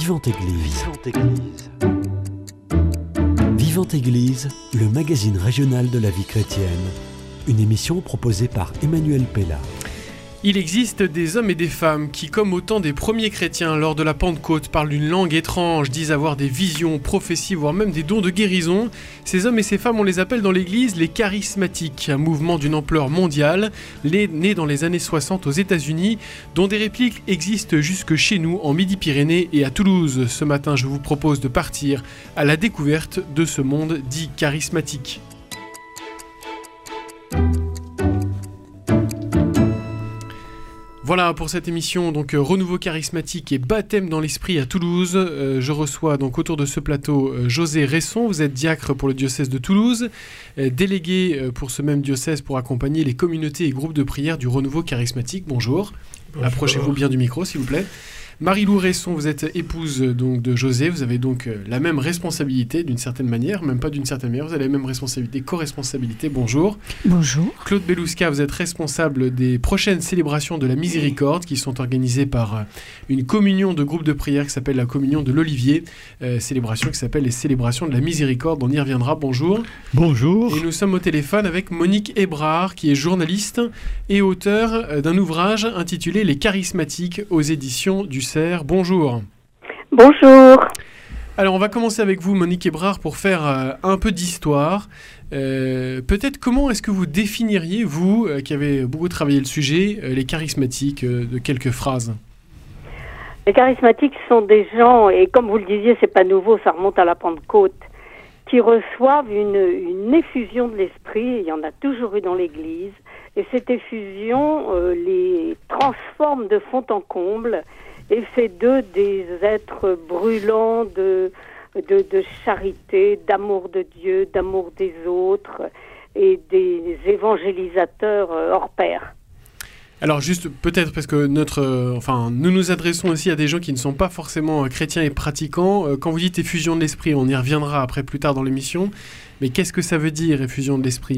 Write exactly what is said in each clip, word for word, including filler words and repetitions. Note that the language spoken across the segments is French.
Vivante Église. Vivante Église. Vivante Église, le magazine régional de la vie chrétienne. Une émission proposée par Emmanuel Pella. Il existe des hommes et des femmes qui, comme au temps des premiers chrétiens lors de la Pentecôte, parlent une langue étrange, disent avoir des visions, prophéties, voire même des dons de guérison. Ces hommes et ces femmes, on les appelle dans l'Église les charismatiques, un mouvement d'une ampleur mondiale, né dans les années soixante aux États-Unis, dont des répliques existent jusque chez nous, en Midi-Pyrénées et à Toulouse. Ce matin, je vous propose de partir à la découverte de ce monde dit charismatique. Voilà pour cette émission, donc euh, renouveau charismatique et baptême dans l'esprit à Toulouse. Euh, je reçois donc autour de ce plateau euh, José Resson, vous êtes diacre pour le diocèse de Toulouse, euh, délégué euh, pour ce même diocèse pour accompagner les communautés et groupes de prière du renouveau charismatique. Bonjour. Bonjour. Approchez-vous bien du micro s'il vous plaît. Marie-Lou Resson, vous êtes épouse donc de José, vous avez donc la même responsabilité d'une certaine manière, même pas d'une certaine manière, vous avez la même responsabilité, co-responsabilité, bonjour. Bonjour. Claude Belouska, vous êtes responsable des prochaines célébrations de la Miséricorde qui sont organisées par une communion de groupes de prière qui s'appelle la communion de l'Olivier, euh, célébration qui s'appelle les célébrations de la Miséricorde, on y reviendra, bonjour. Bonjour. Et nous sommes au téléphone avec Monique Hébrard qui est journaliste et auteur d'un ouvrage intitulé Les charismatiques aux éditions du Bonjour. Bonjour. Alors on va commencer avec vous Monique Hébrard pour faire euh, un peu d'histoire. Euh, peut-être comment est-ce que vous définiriez, vous euh, qui avez beaucoup travaillé le sujet, euh, les charismatiques euh, de quelques phrases? Les charismatiques sont des gens, et comme vous le disiez, c'est pas nouveau, ça remonte à la Pentecôte, qui reçoivent une, une effusion de l'esprit, il y en a toujours eu dans l'Église, et cette effusion euh, les transforme de fond en comble et fait d'eux des êtres brûlants de, de, de charité, d'amour de Dieu, d'amour des autres et des évangélisateurs hors pair. Alors juste peut-être parce que notre, euh, enfin, nous nous adressons aussi à des gens qui ne sont pas forcément euh, chrétiens et pratiquants. Euh, quand vous dites effusion de l'esprit, on y reviendra après plus tard dans l'émission, mais qu'est-ce que ça veut dire effusion de l'esprit ?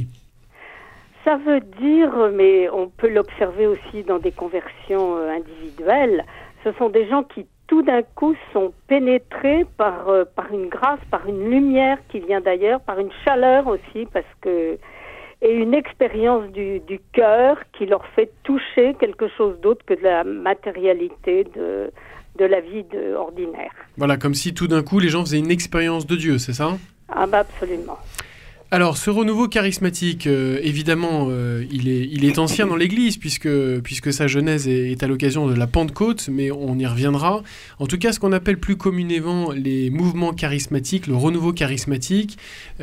Ça veut dire, mais on peut l'observer aussi dans des conversions euh, individuelles, ce sont des gens qui tout d'un coup sont pénétrés par, euh, par une grâce, par une lumière qui vient d'ailleurs, par une chaleur aussi, parce que et une expérience du, du cœur qui leur fait toucher quelque chose d'autre que de la matérialité de, de la vie de, ordinaire. Voilà, comme si tout d'un coup les gens faisaient une expérience de Dieu, c'est ça ? Ah bah absolument. Alors, ce renouveau charismatique, euh, évidemment, euh, il est, il est ancien dans l'Église, puisque, puisque sa genèse est, est à l'occasion de la Pentecôte, mais on y reviendra. En tout cas, ce qu'on appelle plus communément les mouvements charismatiques, le renouveau charismatique,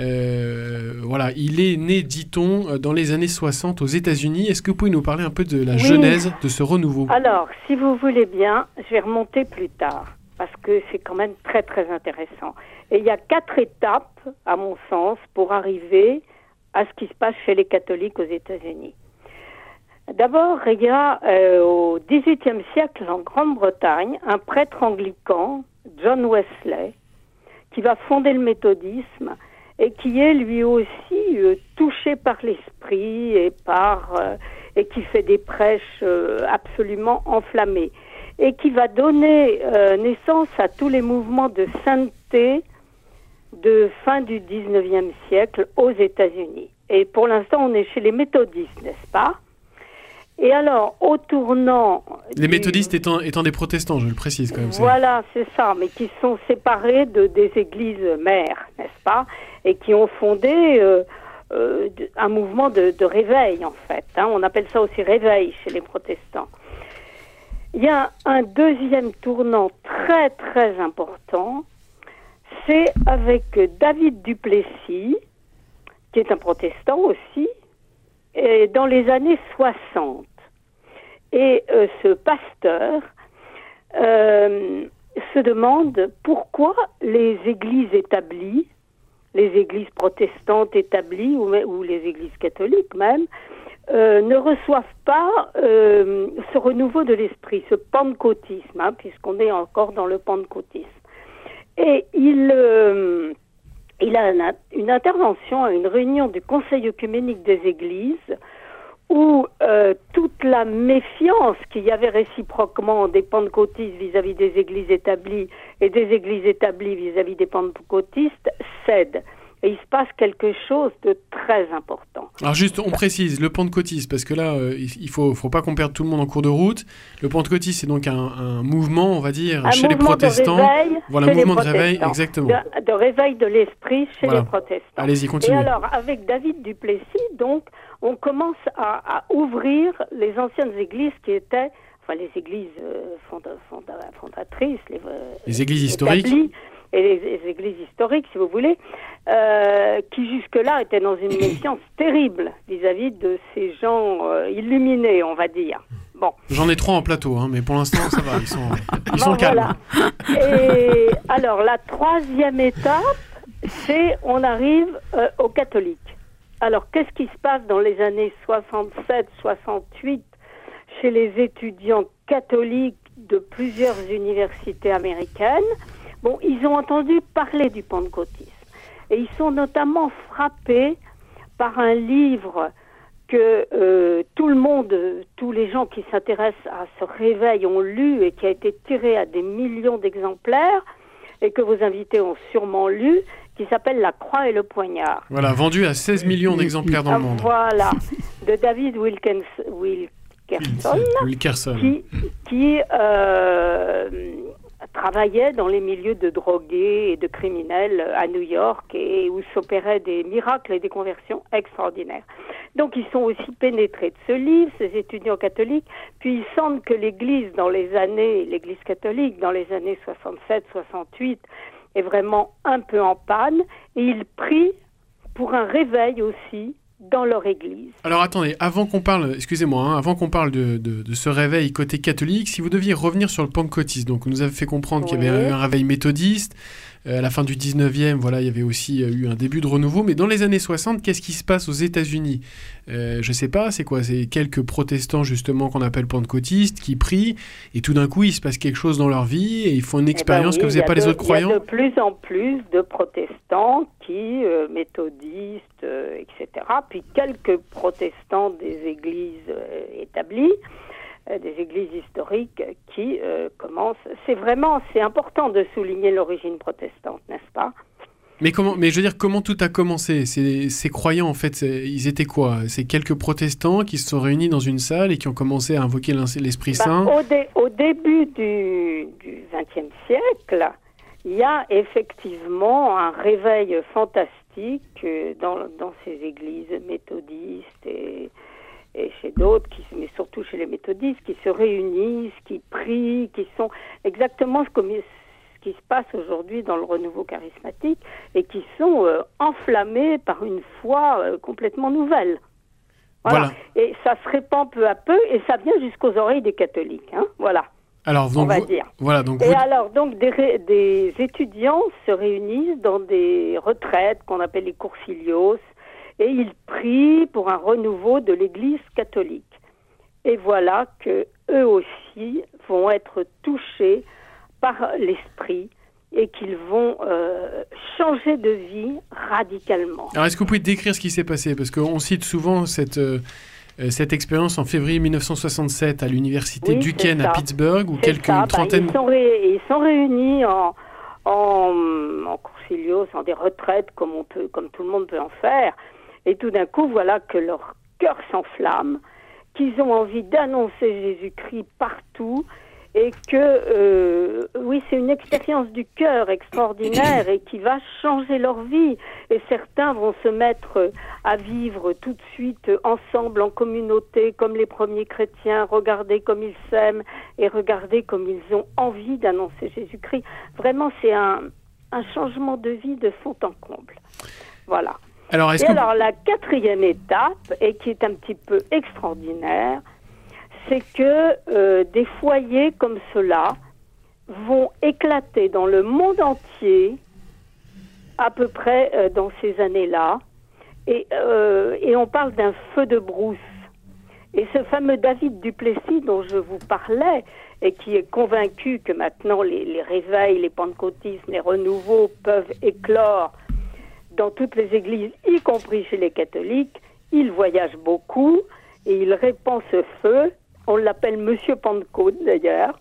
euh, voilà, il est né, dit-on, dans les années soixante aux États-Unis. Est-ce que vous pouvez nous parler un peu de la oui. genèse de ce renouveau ? Alors, si vous voulez bien, je vais remonter plus tard, parce que c'est quand même très, très intéressant. Et il y a quatre étapes, à mon sens, pour arriver à ce qui se passe chez les catholiques aux États-Unis. D'abord, il y a euh, au dix-huitième siècle, en Grande-Bretagne, un prêtre anglican, John Wesley, qui va fonder le méthodisme et qui est lui aussi euh, touché par l'esprit et, par, euh, et qui fait des prêches euh, absolument enflammées et qui va donner euh, naissance à tous les mouvements de sainteté de fin du dix-neuvième siècle aux États-Unis. Et pour l'instant, on est chez les méthodistes, n'est-ce pas ? Et alors, au tournant... Les du... méthodistes étant, étant des protestants, je le précise quand même. Voilà, c'est ça, mais qui sont séparés de, des églises mères, n'est-ce pas ? Et qui ont fondé euh, euh, un mouvement de, de réveil, en fait. Hein. On appelle ça aussi réveil chez les protestants. Il y a un deuxième tournant très, très important. C'est avec David Duplessis, qui est un protestant aussi, et dans les années soixante. Et euh, ce pasteur euh, se demande pourquoi les églises établies, les églises protestantes établies, ou, ou les églises catholiques même, euh, ne reçoivent pas euh, ce renouveau de l'esprit, ce pentecôtisme, hein, puisqu'on est encore dans le pentecôtisme. Et il, euh, il a une, une intervention à une réunion du Conseil œcuménique des Églises où euh, toute la méfiance qu'il y avait réciproquement des pentecôtistes vis-à-vis des églises établies et des églises établies vis-à-vis des pentecôtistes cède. Et il se passe quelque chose de très important. Alors juste, on précise, le pentecôtisme, parce que là, euh, il faut, faut pas qu'on perde tout le monde en cours de route. Le pentecôtisme, c'est donc un, un mouvement, on va dire, un chez les protestants. De réveil voilà, un mouvement de réveil, exactement. De, de réveil de l'esprit chez voilà. les protestants. Allez-y, continuez. Et alors, avec David Duplessis, donc, on commence à, à ouvrir les anciennes églises qui étaient, enfin les églises euh, fonda, fonda, fondatrices, les, euh, les églises historiques. Établies, et les, les églises historiques, si vous voulez, euh, qui jusque-là étaient dans une méfiance terrible vis-à-vis de ces gens euh, illuminés, on va dire. Bon. J'en ai trois en plateau, hein, mais pour l'instant, ça va, ils sont, ils bon, sont calmes. Voilà. Et alors, la troisième étape, c'est on arrive euh, aux catholiques. Alors, qu'est-ce qui se passe dans les années soixante-sept soixante-huit chez les étudiants catholiques de plusieurs universités américaines? Bon, ils ont entendu parler du pentecôtisme. Et ils sont notamment frappés par un livre que euh, tout le monde, tous les gens qui s'intéressent à ce réveil ont lu et qui a été tiré à des millions d'exemplaires et que vos invités ont sûrement lu, qui s'appelle La Croix et le Poignard. Voilà, vendu à seize millions d'exemplaires dans le monde. Voilà, de David Wilkins, Wilkerson, Wilkerson. qui, qui euh, travaillait dans les milieux de drogués et de criminels à New York et où s'opéraient des miracles et des conversions extraordinaires. Donc ils sont aussi pénétrés de ce livre, ces étudiants catholiques, puis il semble que l'Église dans les années, l'Église catholique dans les années soixante-sept soixante-huit est vraiment un peu en panne et ils prient pour un réveil aussi dans leur église. Alors attendez, avant qu'on parle, excusez-moi, hein, avant qu'on parle de, de, de ce réveil côté catholique, si vous deviez revenir sur le pentecôtisme, donc on nous avait fait comprendre oui. qu'il y avait eu un réveil méthodiste, euh, à la fin du dix-neuvième, voilà, il y avait aussi euh, eu un début de renouveau, mais dans les années soixante, qu'est-ce qui se passe aux États-Unis ? euh, Je sais pas, c'est quoi ? C'est quelques protestants justement qu'on appelle pentecôtistes qui prient, et tout d'un coup il se passe quelque chose dans leur vie, et ils font une expérience eh ben oui, que faisaient pas de, les autres croyants. Il y a de plus en plus de protestants qui, euh, méthodistes, euh, et cetera, puis quelques protestants des églises euh, établies, euh, des églises historiques qui euh, commencent. C'est vraiment, c'est important de souligner l'origine protestante, n'est-ce pas ? Mais comment, mais je veux dire, comment tout a commencé ? Ces, ces croyants, en fait, ils étaient quoi ? C'est quelques protestants qui se sont réunis dans une salle et qui ont commencé à invoquer l'Esprit bah, Saint. Au, dé, au début du vingtième siècle, il y a effectivement un réveil fantastique dans, dans ces églises méthodistes et, et chez d'autres, qui, mais surtout chez les méthodistes, qui se réunissent, qui prient, qui sont exactement ce, comme, ce qui se passe aujourd'hui dans le renouveau charismatique et qui sont euh, enflammés par une foi euh, complètement nouvelle. Voilà. voilà. Et ça se répand peu à peu et ça vient jusqu'aux oreilles des catholiques. Hein, voilà. Alors, donc, on va vous, dire. Voilà, donc et vous... alors, donc, des, ré, des étudiants se réunissent dans des retraites qu'on appelle les coursilios et ils prient pour un renouveau de l'Église catholique. Et voilà que eux aussi vont être touchés par l'esprit et qu'ils vont euh, changer de vie radicalement. Alors, est-ce que vous pouvez décrire ce qui s'est passé ? Parce qu'on cite souvent cette... Euh... cette expérience en février dix-neuf cent soixante-sept à l'université oui, Duquesne à Pittsburgh, où quelques ça. une trentaine... Bah, ils, sont ré... ils sont réunis en, en, en coursilios, en des retraites, comme, on peut, comme tout le monde peut en faire. Et tout d'un coup, voilà que leur cœur s'enflamme, qu'ils ont envie d'annoncer Jésus-Christ partout, et que, euh, oui, c'est une expérience du cœur extraordinaire et qui va changer leur vie. Et certains vont se mettre à vivre tout de suite ensemble, en communauté, comme les premiers chrétiens, regarder comme ils s'aiment et regarder comme ils ont envie d'annoncer Jésus-Christ. Vraiment, c'est un, un changement de vie de fond en comble. Voilà. Alors, est-ce et que... alors, la quatrième étape, et qui est un petit peu extraordinaire, c'est que euh, des foyers comme cela vont éclater dans le monde entier à peu près euh, dans ces années-là. Et, euh, et on parle d'un feu de brousse. Et ce fameux David Duplessis dont je vous parlais et qui est convaincu que maintenant les, les réveils, les pentecôtismes, les renouveaux peuvent éclore dans toutes les églises, y compris chez les catholiques, il voyage beaucoup. et il répand ce feu. On l'appelle Monsieur Pentecôte d'ailleurs.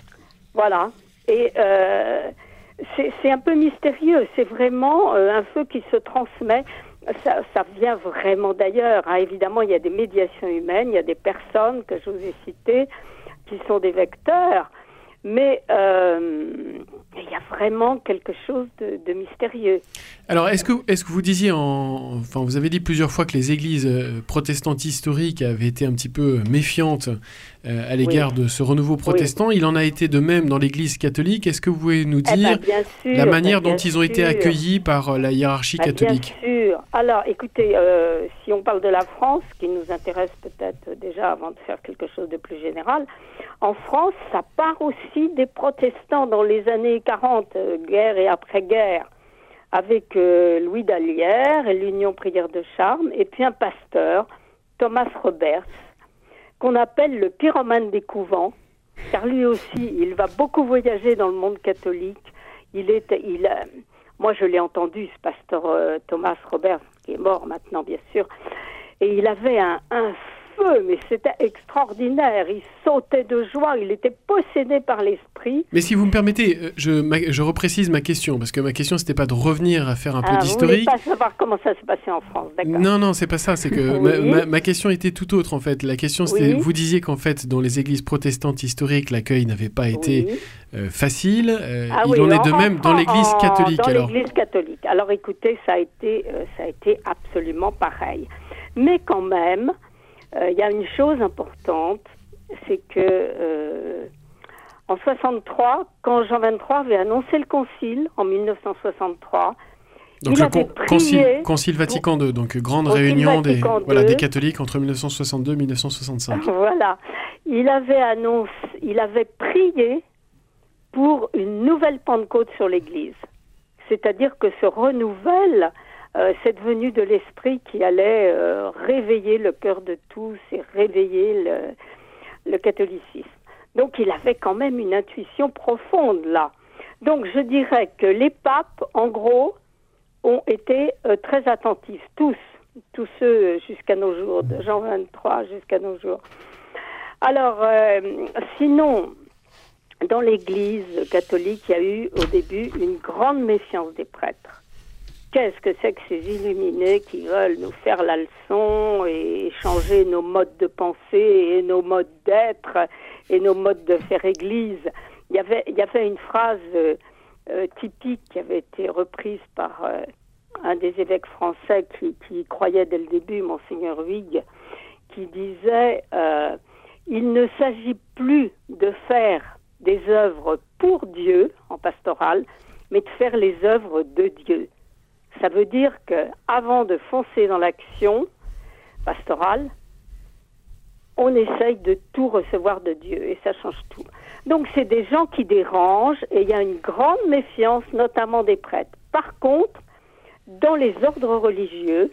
Voilà. Et euh, c'est, c'est un peu mystérieux. C'est vraiment euh, un feu qui se transmet. Ça, ça vient vraiment d'ailleurs. Hein. Évidemment, il y a des médiations humaines, il y a des personnes que je vous ai citées qui sont des vecteurs. Mais euh, il y a vraiment quelque chose de, de mystérieux. Alors, est-ce que, est-ce que vous disiez, en, enfin, vous avez dit plusieurs fois que les églises euh, protestantes historiques avaient été un petit peu méfiantes euh, à l'égard oui. de ce renouveau protestant. Oui. Il en a été de même dans l'église catholique. Est-ce que vous pouvez nous dire eh ben, sûr, la manière ben, dont ils ont sûr. été accueillis par euh, la hiérarchie ben, catholique? Bien sûr. Alors, écoutez, euh, si on parle de la France, qui nous intéresse peut-être déjà avant de faire quelque chose de plus général, en France, ça part aussi des protestants dans les années quarante, euh, guerre et après-guerre, avec euh, Louis Dallière et l'Union Prière de Charmes, et puis un pasteur, Thomas Roberts, qu'on appelle le pyromane des couvents, car lui aussi, il va beaucoup voyager dans le monde catholique. Il est, il, euh, moi, je l'ai entendu, ce pasteur euh, Thomas Roberts, qui est mort maintenant, bien sûr, et il avait un, un feu, mais c'était extraordinaire. Il sautait de joie, il était possédé par l'esprit. Mais si vous me permettez, je, ma, je reprécise ma question, parce que ma question, c'était pas de revenir à faire un peu ah, d'historique. Vous voulez pas savoir comment ça s'est passé en France, d'accord? Non, non, c'est pas ça. C'est que oui. ma, ma, ma question était tout autre, en fait. La question, c'était, oui. vous disiez qu'en fait, dans les églises protestantes historiques, l'accueil n'avait pas été oui. euh, facile. Euh, ah, il oui, en est de en, même dans l'église en, catholique. Dans alors. l'église catholique. Alors, écoutez, ça a été, euh, ça a été absolument pareil. Mais quand même, il euh, y a une chose importante, c'est que euh, en soixante-trois, quand Jean vingt-trois avait annoncé le concile, en mille neuf cent soixante-trois, donc il le avait con- prié... Concile, concile Vatican deux, donc grande concile réunion des, voilà, des catholiques entre mille neuf cent soixante-deux et mille neuf cent soixante-cinq. Voilà. Il avait annoncé, il avait prié pour une nouvelle Pentecôte sur l'Église. C'est-à-dire que ce renouvelle... Euh, cette venue de l'esprit qui allait euh, réveiller le cœur de tous et réveiller le, le catholicisme. Donc il avait quand même une intuition profonde là. Donc je dirais que les papes, en gros, ont été euh, très attentifs, tous, tous ceux jusqu'à nos jours, de Jean vingt-trois jusqu'à nos jours. Alors, euh, sinon, dans l'Église catholique, il y a eu au début une grande méfiance des prêtres. Qu'est-ce que c'est que ces illuminés qui veulent nous faire la leçon et changer nos modes de pensée et nos modes d'être et nos modes de faire église? Il y avait, il y avait une phrase euh, euh, typique qui avait été reprise par euh, un des évêques français qui, qui croyait dès le début, Monseigneur Huyghe, qui disait euh, « Il ne s'agit plus de faire des œuvres pour Dieu, en pastoral, mais de faire les œuvres de Dieu. » Ça veut dire qu'avant de foncer dans l'action pastorale, on essaye de tout recevoir de Dieu et ça change tout. Donc c'est des gens qui dérangent et il y a une grande méfiance, notamment des prêtres. Par contre, dans les ordres religieux,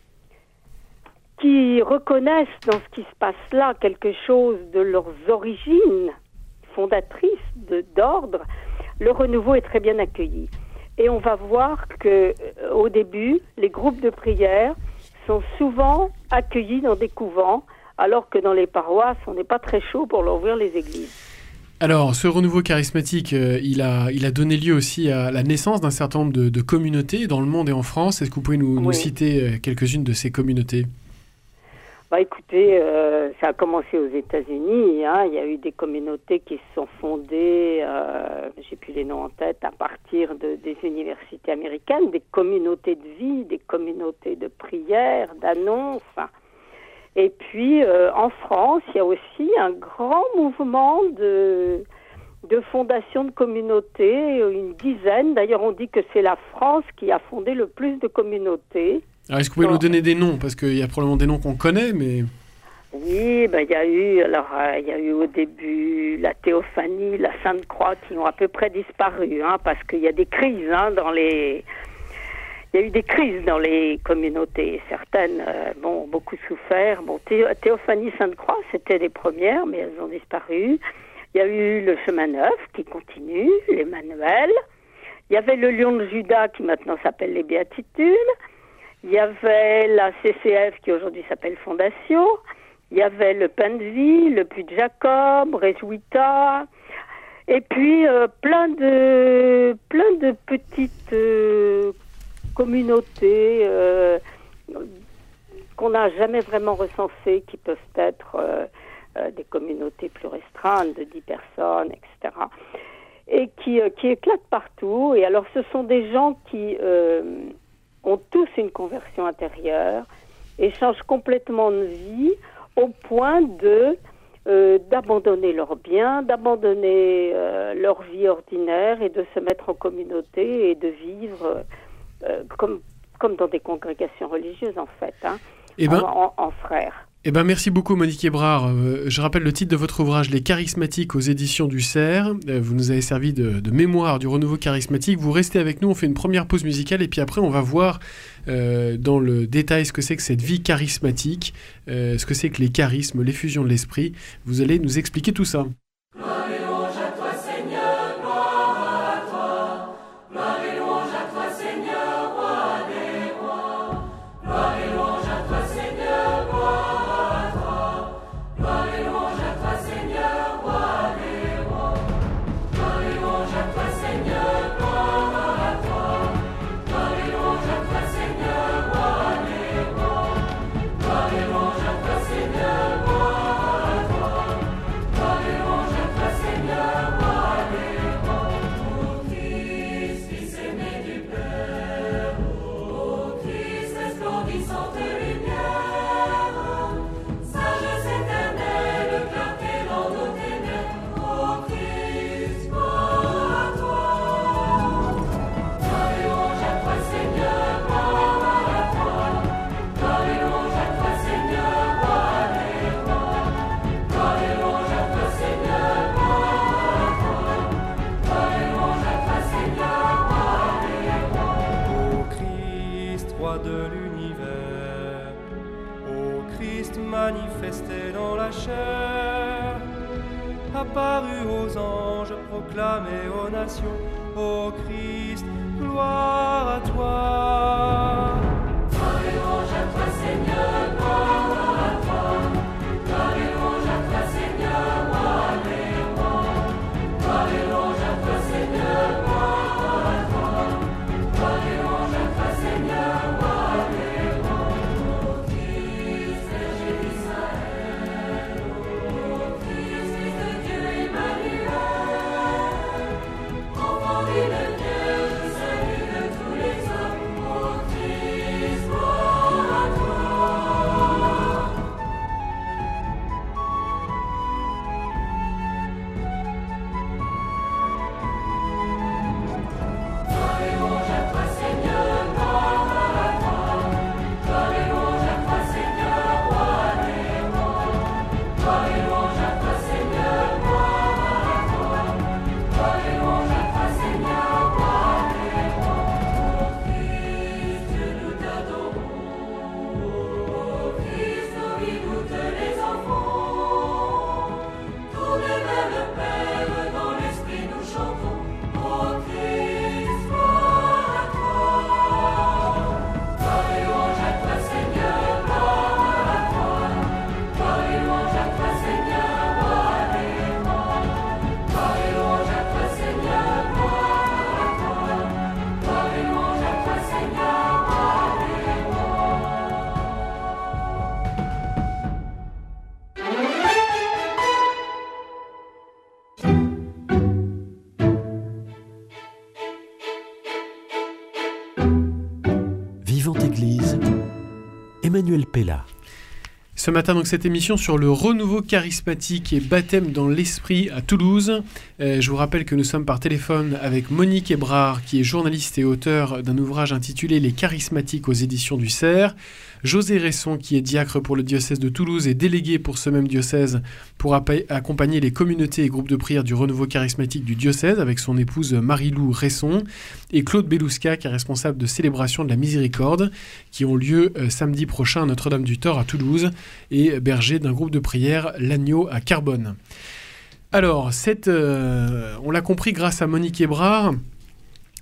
qui reconnaissent dans ce qui se passe là quelque chose de leurs origines fondatrices de, d'ordre, le renouveau est très bien accueilli. Et on va voir que, euh, au début, les groupes de prière sont souvent accueillis dans des couvents, alors que dans les paroisses, on n'est pas très chaud pour leur ouvrir les églises. Alors, ce renouveau charismatique, euh, il, a, il a donné lieu aussi à la naissance d'un certain nombre de, de communautés dans le monde et en France. Est-ce que vous pouvez nous, oui. nous citer quelques-unes de ces communautés ? Bah écoutez, euh, ça a commencé aux États-Unis. Hein. Il y a eu des communautés qui se sont fondées, euh, j'ai plus les noms en tête, à partir de, des universités américaines, des communautés de vie, des communautés de prière, d'annonces. Et puis, euh, en France, il y a aussi un grand mouvement de, de fondation de communautés, une dizaine. D'ailleurs, on dit que c'est la France qui a fondé le plus de communautés. Alors, est-ce que vous pouvez alors, nous donner des noms? Parce qu'il y a probablement des noms qu'on connaît, mais... Oui, ben, il y a eu, alors, euh, il y a eu au début la Théophanie, la Sainte-Croix, qui ont à peu près disparu, hein, parce qu'il y a des crises, hein, dans les... Il y a eu des crises dans les communautés. Certaines, euh, bon, ont beaucoup souffert. Bon, Thé- Théophanie, Sainte-Croix, c'était les premières, mais elles ont disparu. Il y a eu le Chemin Neuf, qui continue, l'Emmanuel. Il y avait le Lion de Juda, qui maintenant s'appelle les Béatitudes. Il y avait la C C F qui aujourd'hui s'appelle Fondation. il y avait le Penzi, le Puy de Jacob, Réjouita, et puis euh, plein de plein de petites euh, communautés euh, qu'on n'a jamais vraiment recensées, qui peuvent être euh, euh, des communautés plus restreintes de dix personnes, et cetera. Et qui, euh, qui éclatent partout. Et alors, ce sont des gens qui euh, ont tous une conversion intérieure et changent complètement de vie au point de euh, d'abandonner leurs biens, d'abandonner euh, leur vie ordinaire et de se mettre en communauté et de vivre euh, comme, comme dans des congrégations religieuses, en fait, hein, eh ben, en, en, en frères. Eh ben, merci beaucoup Monique Hébrard. Euh, je rappelle le titre de votre ouvrage, Les Charismatiques aux éditions du Cerf. Euh, vous nous avez servi de, de mémoire du renouveau charismatique. Vous restez avec nous, on fait une première pause musicale et puis après on va voir euh, dans le détail ce que c'est que cette vie charismatique, euh, ce que c'est que les charismes, l'effusion de l'esprit. Vous allez nous expliquer tout ça. Manifesté dans la chair, apparu aux anges, proclamé aux nations, ô Christ, gloire à toi. Gloire et louange à toi, Seigneur, gloire à toi. Gloire et louange à toi, Seigneur, gloire et roi. Gloire et louange à toi, Seigneur, gloire à toi. Gloire et louange à toi, Seigneur, gloire et roi. Emmanuel Pella. Ce matin, donc, cette émission sur le renouveau charismatique et baptême dans l'esprit à Toulouse. Euh, je vous rappelle que nous sommes par téléphone avec Monique Hébrard, qui est journaliste et auteur d'un ouvrage intitulé Les Charismatiques aux éditions du Cerf. José Resson, qui est diacre pour le diocèse de Toulouse et délégué pour ce même diocèse pour appa- accompagner les communautés et groupes de prière du renouveau charismatique du diocèse avec son épouse Marie-Lou Resson. Et Claude Belousca, qui est responsable de célébration de la miséricorde, qui ont lieu euh, samedi prochain à Notre-Dame-du-Thor à Toulouse, et berger d'un groupe de prière, l'Agneau à Carbone. Alors, cette, euh, on l'a compris grâce à Monique Hébrard,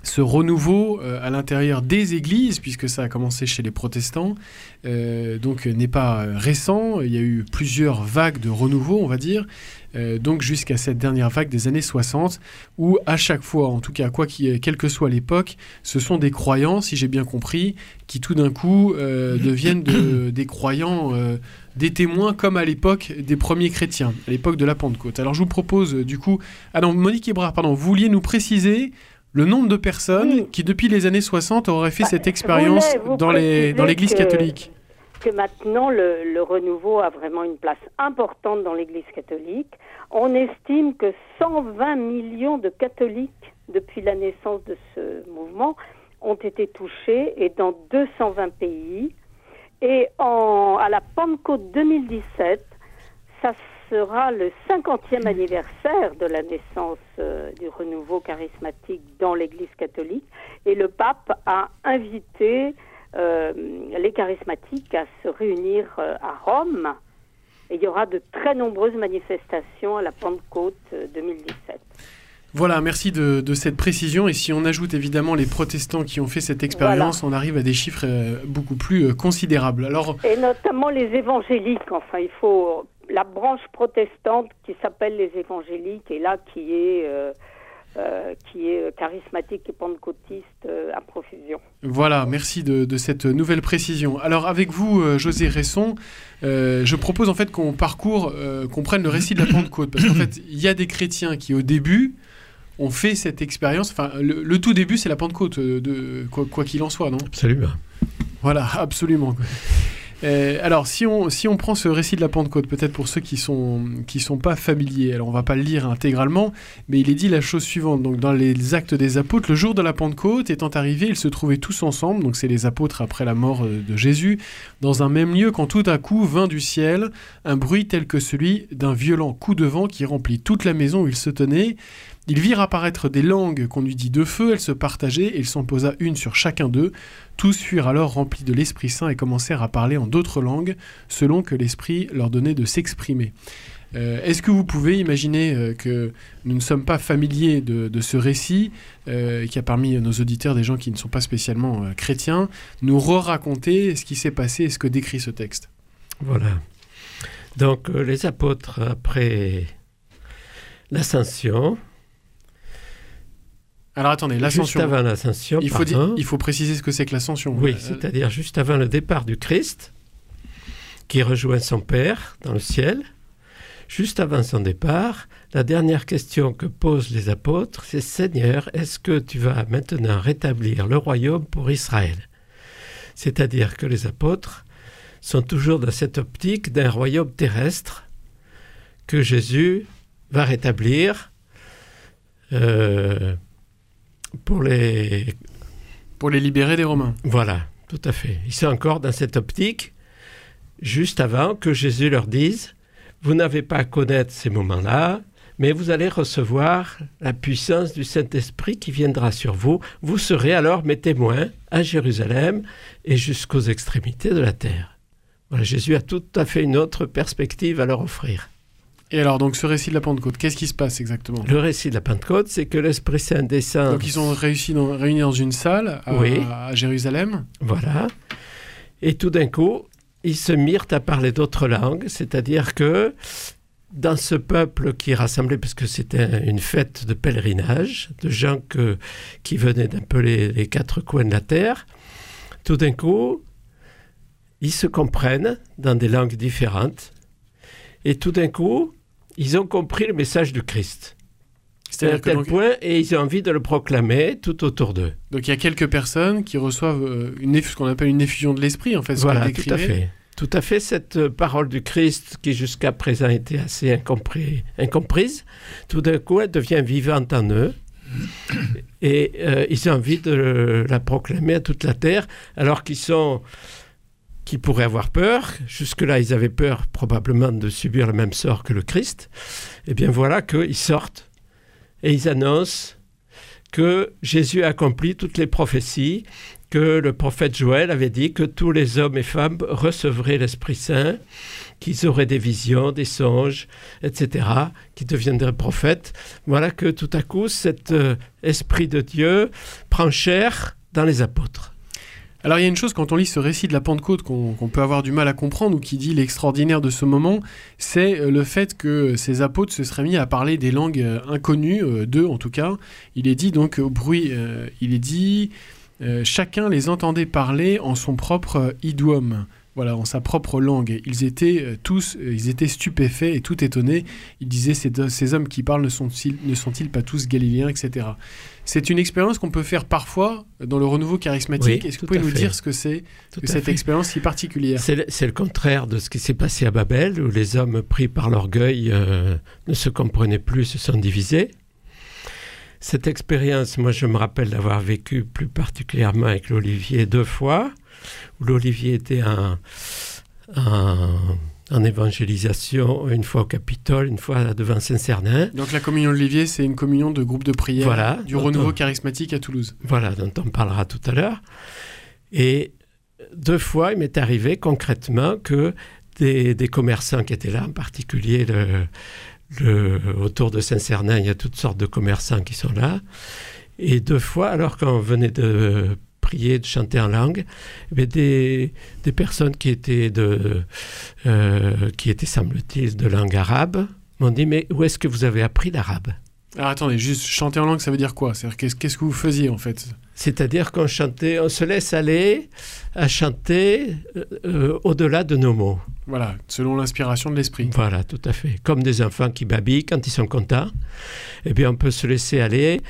ce renouveau euh, à l'intérieur des églises, puisque ça a commencé chez les protestants, euh, donc n'est pas récent. Il y a eu plusieurs vagues de renouveau, on va dire, euh, donc jusqu'à cette dernière vague des années soixante, où à chaque fois, en tout cas, quoi qu'il, quelle que soit l'époque, ce sont des croyants, si j'ai bien compris, qui tout d'un coup euh, deviennent de, des croyants, euh, des témoins, comme à l'époque des premiers chrétiens, à l'époque de la Pentecôte. Alors je vous propose, euh, du coup... Ah non, Monique Hébrard, pardon, vous vouliez nous préciser... le nombre de personnes oui. qui, depuis les années soixante, auraient fait bah, cette expérience dans, les, dans l'Église que, catholique. Que maintenant, le, le renouveau a vraiment une place importante dans l'Église catholique. On estime que cent vingt millions de catholiques, depuis la naissance de ce mouvement, ont été touchés, et dans deux cent vingt pays. Et en, à la Pentecôte deux mille dix-sept, ça sera le cinquantième anniversaire de la naissance euh, du renouveau charismatique dans l'Église catholique, et le pape a invité euh, les charismatiques à se réunir euh, à Rome, et il y aura de très nombreuses manifestations à la Pentecôte euh, deux mille dix-sept. Voilà, merci de, de cette précision. Et si on ajoute évidemment les protestants qui ont fait cette expérience, voilà. on arrive à des chiffres euh, beaucoup plus euh, considérables. Alors... Et notamment les évangéliques, enfin il faut... La branche protestante qui s'appelle les évangéliques, et là qui est, euh, euh, qui est charismatique et pentecôtiste euh, à profusion. Voilà, merci de, de cette nouvelle précision. Alors avec vous, euh, José Resson, euh, je propose en fait qu'on parcourt, euh, qu'on prenne le récit de la Pentecôte, parce qu'en fait, il y a des chrétiens qui au début ont fait cette expérience. Enfin, le, le tout début, c'est la Pentecôte, de quoi, quoi qu'il en soit, non ? Absolument. Voilà, absolument. Euh, alors, si on, si on prend ce récit de la Pentecôte, peut-être pour ceux qui sont, qui sont pas familiers, alors on va pas le lire intégralement, mais il est dit la chose suivante. Donc, dans les Actes des Apôtres, le jour de la Pentecôte étant arrivé, ils se trouvaient tous ensemble, donc c'est les apôtres après la mort de Jésus, dans un même lieu, quand tout à coup vint du ciel un bruit tel que celui d'un violent coup de vent qui remplit toute la maison où ils se tenaient. Ils virent apparaître des langues qu'on eût dit de feu, elles se partageaient, et il s'en posa une sur chacun d'eux. Tous furent alors remplis de l'Esprit Saint et commencèrent à parler en d'autres langues, selon que l'Esprit leur donnait de s'exprimer. Euh, est-ce que vous pouvez imaginer euh, que nous ne sommes pas familiers de, de ce récit, euh, qu'il y a parmi nos auditeurs des gens qui ne sont pas spécialement euh, chrétiens, nous re-raconter ce qui s'est passé et ce que décrit ce texte ? Voilà. Donc euh, les apôtres, après l'ascension... Alors attendez, l'ascension. Juste avant l'ascension, il faut, dire, il faut préciser ce que c'est que l'ascension. Oui, euh, c'est-à-dire juste avant le départ du Christ, qui rejoint son Père dans le ciel. Juste avant son départ, la dernière question que posent les apôtres, c'est « Seigneur, est-ce que tu vas maintenant rétablir le royaume pour Israël ?» C'est-à-dire que les apôtres sont toujours dans cette optique d'un royaume terrestre que Jésus va rétablir euh, pour les... Pour les libérer des Romains. Voilà, tout à fait. Ils sont encore dans cette optique, juste avant que Jésus leur dise « Vous n'avez pas à connaître ces moments-là, mais vous allez recevoir la puissance du Saint-Esprit qui viendra sur vous. Vous serez alors mes témoins à Jérusalem et jusqu'aux extrémités de la terre. » Voilà, Jésus a tout à fait une autre perspective à leur offrir. Et alors, donc, ce récit de la Pentecôte, qu'est-ce qui se passe exactement ? Le récit de la Pentecôte, c'est que l'Esprit Saint descend... Donc, ils sont réussi dans, réunis dans une salle à, oui. à Jérusalem. Voilà. Et tout d'un coup, ils se mirent à parler d'autres langues, c'est-à-dire que dans ce peuple qui est rassemblé, parce que c'était une fête de pèlerinage, de gens que, qui venaient d'un peu les, les quatre coins de la terre, tout d'un coup, ils se comprennent dans des langues différentes, et tout d'un coup, ils ont compris le message du Christ. C'est-à-dire à tel donc... point, et ils ont envie de le proclamer tout autour d'eux. Donc il y a quelques personnes qui reçoivent une, ce qu'on appelle une effusion de l'esprit, en fait, ce voilà, qu'elle décrivait. Tout à fait. Tout à fait, cette parole du Christ qui jusqu'à présent était assez incompris, incomprise, tout d'un coup, elle devient vivante en eux. Et euh, ils ont envie de la proclamer à toute la terre, alors qu'ils sont... qui pourraient avoir peur. Jusque-là, ils avaient peur probablement de subir le même sort que le Christ. Eh bien voilà qu'ils sortent et ils annoncent que Jésus a accompli toutes les prophéties, que le prophète Joël avait dit que tous les hommes et femmes recevraient l'Esprit Saint, qu'ils auraient des visions, des songes, et cetera, qui deviendraient prophètes. Voilà que tout à coup, cet euh, Esprit de Dieu prend chair dans les apôtres. Alors il y a une chose quand on lit ce récit de la Pentecôte qu'on, qu'on peut avoir du mal à comprendre ou qui dit l'extraordinaire de ce moment, c'est le fait que ces apôtres se seraient mis à parler des langues inconnues, euh, d'eux en tout cas. Il est dit donc au bruit, euh, il est dit euh, chacun les entendait parler en son propre idiome. Voilà, en sa propre langue. Ils étaient euh, tous, euh, ils étaient stupéfaits et tout étonnés. Ils disaient, ces, ces hommes qui parlent ne sont-ils, ne sont-ils pas tous galiléens, et cetera. C'est une expérience qu'on peut faire parfois dans le renouveau charismatique. Oui, est-ce que vous pouvez nous fait. dire ce que c'est que cette fait. expérience si particulière ? c'est le, c'est le contraire de ce qui s'est passé à Babel, où les hommes pris par l'orgueil euh, ne se comprenaient plus, se sont divisés. Cette expérience, moi je me rappelle d'avoir vécu plus particulièrement avec l'Olivier deux fois, où l'Olivier était en, en, en évangélisation, une fois au Capitole, une fois devant Saint-Cernin. Donc la communion de l'Olivier, c'est une communion de groupe de prière voilà, du renouveau on, charismatique à Toulouse. Voilà, dont on parlera tout à l'heure. Et deux fois, il m'est arrivé concrètement que des, des commerçants qui étaient là, en particulier le, le, autour de Saint-Cernin, il y a toutes sortes de commerçants qui sont là. Et deux fois, alors qu'on venait de prier, de chanter en langue, mais des, des personnes qui étaient, de, euh, qui étaient, semble-t-il, de langue arabe, m'ont dit « Mais où est-ce que vous avez appris l'arabe ?» Alors attendez, juste chanter en langue, ça veut dire quoi ? C'est-à-dire, qu'est-ce, qu'est-ce que vous faisiez en fait ? C'est-à-dire qu'on chantait, on se laisse aller à chanter euh, au-delà de nos mots. Voilà, selon l'inspiration de l'esprit. Voilà, tout à fait. Comme des enfants qui babillent quand ils sont contents, eh bien on peut se laisser aller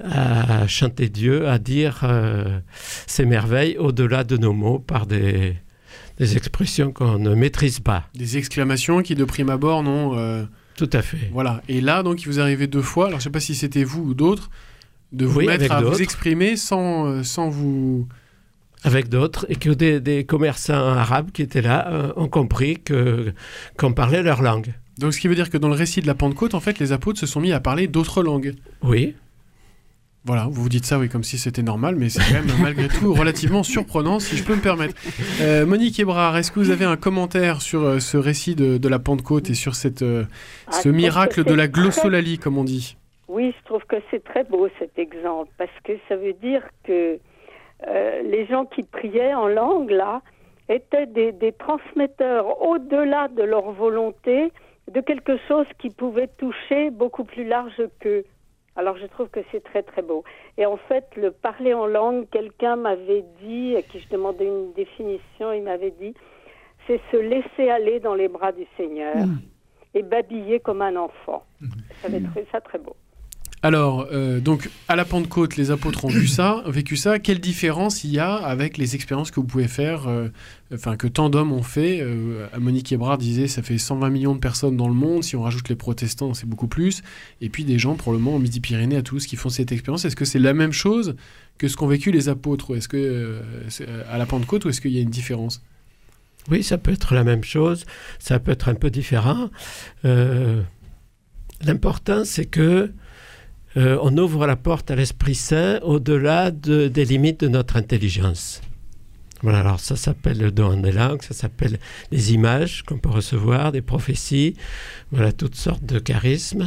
à chanter Dieu, à dire euh, ses merveilles au-delà de nos mots par des, des expressions qu'on ne maîtrise pas. Des exclamations qui de prime abord n'ont... Euh... Tout à fait. Voilà. Et là, donc, il vous arrivait deux fois, alors je ne sais pas si c'était vous ou d'autres, de vous oui, mettre à d'autres. vous exprimer sans, euh, sans vous... Avec d'autres, et que des, des commerçants arabes qui étaient là euh, ont compris que, qu'on parlait leur langue. Donc, ce qui veut dire que dans le récit de la Pentecôte, en fait, les apôtres se sont mis à parler d'autres langues. Oui. Voilà, vous vous dites ça, oui, comme si c'était normal, mais c'est quand même, malgré tout, relativement surprenant, si je peux me permettre. Euh, Monique Hébrard, est-ce que vous avez un commentaire sur euh, ce récit de, de la Pentecôte et sur cette, euh, ah, ce miracle de la glossolalie, très... comme on dit ? Oui, je trouve que c'est très beau cet exemple, parce que ça veut dire que euh, les gens qui priaient en langue, là, étaient des, des transmetteurs au-delà de leur volonté de quelque chose qui pouvait toucher beaucoup plus large qu'eux. Alors je trouve que c'est très très beau. Et en fait, le parler en langue, quelqu'un m'avait dit, à qui je demandais une définition, il m'avait dit, c'est se laisser aller dans les bras du Seigneur mmh. et babiller comme un enfant. Mmh. J'avais trouvé ça très beau. Alors, euh, donc, à la Pentecôte, les apôtres ont vu ça, vécu ça. Quelle différence il y a avec les expériences que vous pouvez faire, euh, enfin, que tant d'hommes ont fait euh, Monique Hébrard disait, ça fait cent vingt millions de personnes dans le monde. Si on rajoute les protestants, c'est beaucoup plus. Et puis, des gens, probablement, en Midi-Pyrénées, à Toulouse, qui font cette expérience. Est-ce que c'est la même chose que ce qu'ont vécu les apôtres ? Est-ce que, euh, c'est à la Pentecôte, ou est-ce qu'il y a une différence ? Oui, ça peut être la même chose. Ça peut être un peu différent. Euh, l'important, c'est que Euh, on ouvre la porte à l'Esprit Saint au-delà de, des limites de notre intelligence. Voilà, alors ça s'appelle le don des langues, ça s'appelle les images qu'on peut recevoir, des prophéties, voilà, toutes sortes de charismes,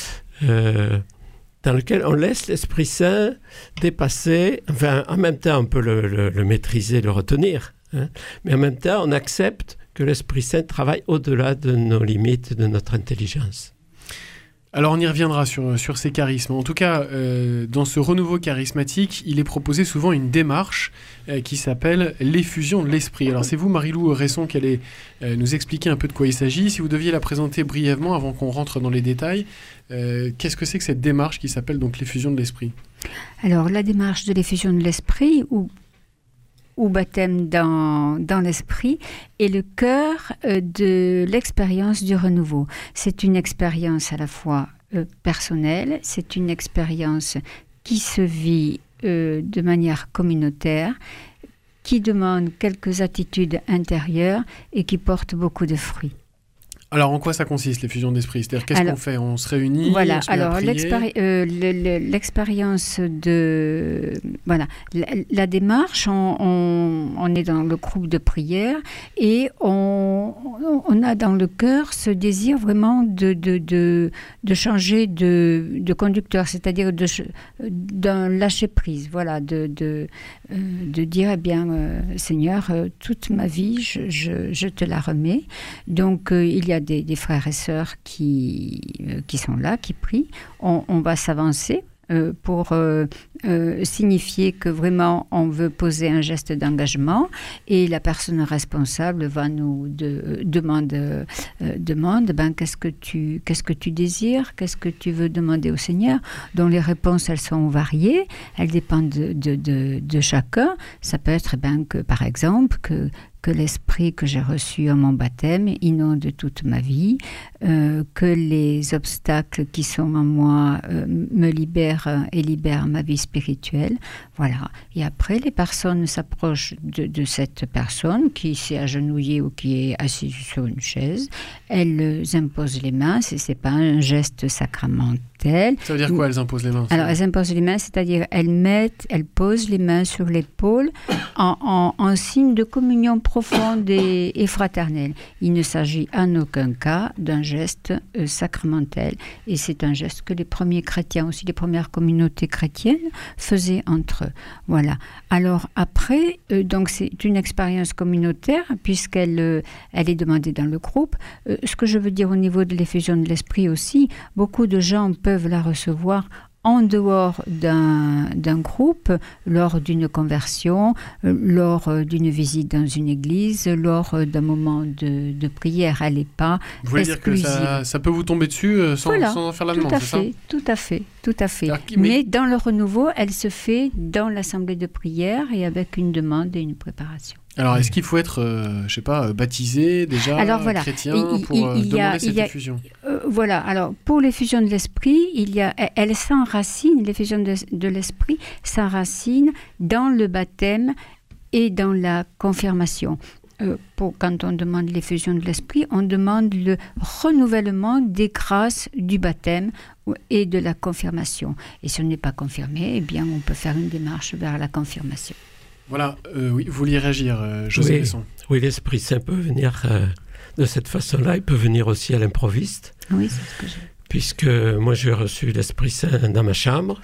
euh, dans lesquels on laisse l'Esprit Saint dépasser, enfin, en même temps on peut le, le, le maîtriser, le retenir, hein, mais en même temps on accepte que l'Esprit Saint travaille au-delà de nos limites, de notre intelligence. Alors on y reviendra sur, sur ces charismes. En tout cas, euh, dans ce renouveau charismatique, il est proposé souvent une démarche euh, qui s'appelle l'effusion de l'esprit. Alors c'est vous, Marie-Lou Resson, qui allez euh, nous expliquer un peu de quoi il s'agit. Si vous deviez la présenter brièvement avant qu'on rentre dans les détails, euh, qu'est-ce que c'est que cette démarche qui s'appelle donc l'effusion de l'esprit ? Alors la démarche de l'effusion de l'esprit, ou ou baptême dans, dans l'esprit, est le cœur euh, de l'expérience du renouveau. C'est une expérience à la fois euh, personnelle, c'est une expérience qui se vit euh, de manière communautaire, qui demande quelques attitudes intérieures et qui porte beaucoup de fruits. Alors, en quoi ça consiste, l'effusion d'esprit ? C'est-à-dire, qu'est-ce alors, qu'on fait ? On se réunit, voilà, on se met alors à prier. l'expéri- euh, le, le, l'expérience de... Voilà, la, la démarche, on, on, on est dans le groupe de prière et on, on a dans le cœur ce désir vraiment de, de, de, de changer de, de conducteur, c'est-à-dire de, d'un lâcher-prise, voilà, de, de, euh, de dire, eh bien, euh, Seigneur, euh, toute ma vie, je, je, je te la remets. Donc, euh, il y a Des, des frères et sœurs qui, euh, qui sont là, qui prient. On, on va s'avancer euh, pour euh, euh, signifier que vraiment on veut poser un geste d'engagement et la personne responsable va nous de, demande, euh, demande ben, qu'est-ce que tu, qu'est-ce que tu désires, qu'est-ce que tu veux demander au Seigneur, dont les réponses elles sont variées, elles dépendent de, de, de, de chacun. Ça peut être ben, que, par exemple que que l'esprit que j'ai reçu en mon baptême inonde toute ma vie, euh, que les obstacles qui sont en moi euh, me libèrent et libèrent ma vie spirituelle. Voilà. Et après, les personnes s'approchent de, de cette personne qui s'est agenouillée ou qui est assise sur une chaise. Elles imposent les mains, ce n'est pas un geste sacramentel. Ça veut dire quoi, elles imposent les mains ? Alors, elles imposent les mains, c'est-à-dire elles mettent, elles posent les mains sur l'épaule en, en, en signe de communion profonde et, et fraternelle. Il ne s'agit en aucun cas d'un geste euh, sacramentel. Et c'est un geste que les premiers chrétiens, aussi les premières communautés chrétiennes, faisaient entre eux. Voilà. Alors après, euh, donc c'est une expérience communautaire puisqu'elle euh, elle est demandée dans le groupe. Euh, ce que je veux dire au niveau de l'effusion de l'esprit aussi, beaucoup de gens peuvent la recevoir en dehors d'un, d'un groupe, lors d'une conversion, euh, lors euh, d'une visite dans une église, lors euh, d'un moment de, de prière. Elle n'est pas Vous voulez exclusive. dire que ça, ça peut vous tomber dessus euh, sans, Voilà, sans en faire la tout demande, à c'est fait, ça ? tout à fait, tout à fait. Alors, mais... Mais dans le renouveau, elle se fait dans l'assemblée de prière et avec une demande et une préparation. Alors, est-ce qu'il faut être, euh, je sais pas, baptisé déjà, alors, voilà. chrétien, il, pour il, euh, il y a, demander cette il y a, effusion ? euh, Voilà. Alors, pour l'effusion de l'esprit, il y a, elle s'enracine, l'effusion de, de l'esprit s'enracine dans le baptême et dans la confirmation. Euh, pour, quand on demande l'effusion de l'esprit, on demande le renouvellement des grâces du baptême et de la confirmation. Et si on n'est pas confirmé, eh bien, on peut faire une démarche vers la confirmation. Voilà, euh, oui, vous vouliez réagir, euh, José Besson. Oui, oui, l'Esprit Saint peut venir euh, de cette façon-là, il peut venir aussi à l'improviste. Oui, c'est ce que j'ai. Puisque moi, j'ai reçu l'Esprit Saint dans ma chambre.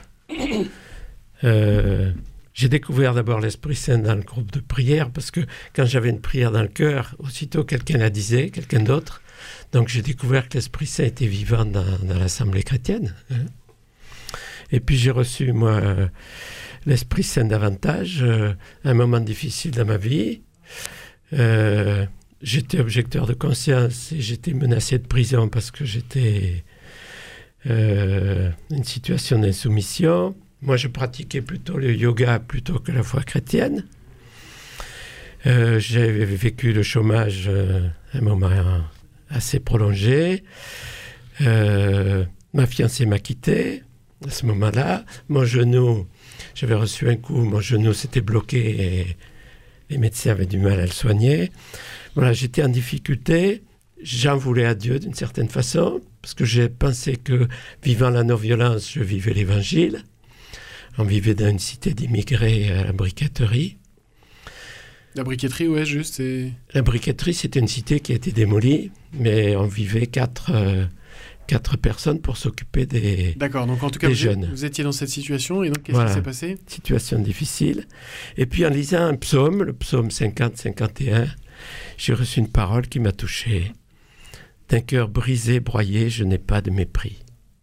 Euh, j'ai découvert d'abord l'Esprit Saint dans le groupe de prière, parce que quand j'avais une prière dans le cœur, aussitôt quelqu'un la disait, quelqu'un d'autre. Donc j'ai découvert que l'Esprit Saint était vivant dans, dans l'Assemblée chrétienne. Hein. Et puis j'ai reçu, moi... Euh, l'Esprit Saint davantage, euh, un moment difficile dans ma vie. Euh, j'étais objecteur de conscience et j'étais menacé de prison parce que j'étais euh, une situation d'insoumission. Moi, je pratiquais plutôt le yoga plutôt que la foi chrétienne. Euh, j'avais vécu le chômage euh, un moment assez prolongé. Euh, ma fiancée m'a quitté à ce moment-là. Mon genou... J'avais reçu un coup, mon genou s'était bloqué et les médecins avaient du mal à le soigner. Voilà, j'étais en difficulté. J'en voulais à Dieu d'une certaine façon, parce que j'ai pensé que, vivant la non-violence, je vivais l'Évangile. On vivait dans une cité d'immigrés à la briqueterie. La briqueterie, ouais, juste. C'est... La briqueterie, c'était une cité qui a été démolie, mais on vivait quatre... Euh, quatre personnes pour s'occuper des, D'accord, donc en tout cas, des vous, jeunes. Vous étiez dans cette situation, et donc qu'est-ce voilà. qui s'est passé ? Situation difficile. Et puis en lisant un psaume, le psaume cinquante cinquante et un, j'ai reçu une parole qui m'a touché. D'un cœur brisé, broyé, je n'ai pas de mépris.